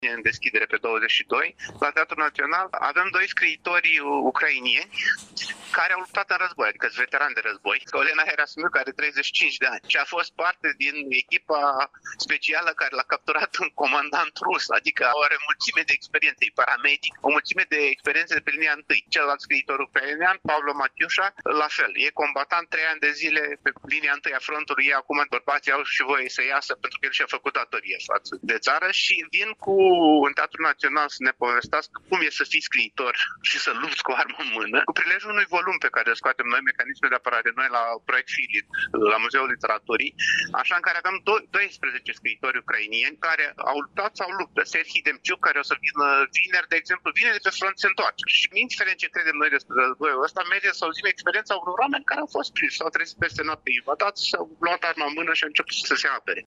în deschidere pe 22, la Teatrul Național, avem doi scriitori ucrainieni care au luptat în război, adică sunt veterani de război. Olena Herasimiu, care are 35 de ani și a fost parte din echipa specială care l-a capturat un comandant rus, adică are o mulțime de experiențe, e paramedic, o mulțime de experiențe de pe linia întâi. Celălalt scriitor ucrainean, Pavlo Matiușa, la fel, e combatant 3 ani de zile pe linia întâi a frontului, ei acum bărbații au și voie să iasă pentru că el și-a făcut datorie față de țară și vin în Teatrul Național să ne povestească cum e să fii scriitor și să lupți cu o armă în mână, cu prilejul unui volum pe care îl scoatem noi, mecanisme de apărare noi la Proiect Filit, la Muzeul Literaturii, așa în care avem 12 scriitori ucrainieni care au luptat sau luptă. Serhii Demciuc, care o să vină vineri, de exemplu, vine de pe front, se întoarce. Și indiferent ce credem noi despre războiul ăsta, merge să auzim experiența unor oameni care au fost prinși, s-au trezit peste noapte invadați, s-au luat arma în mână și au început să se apere.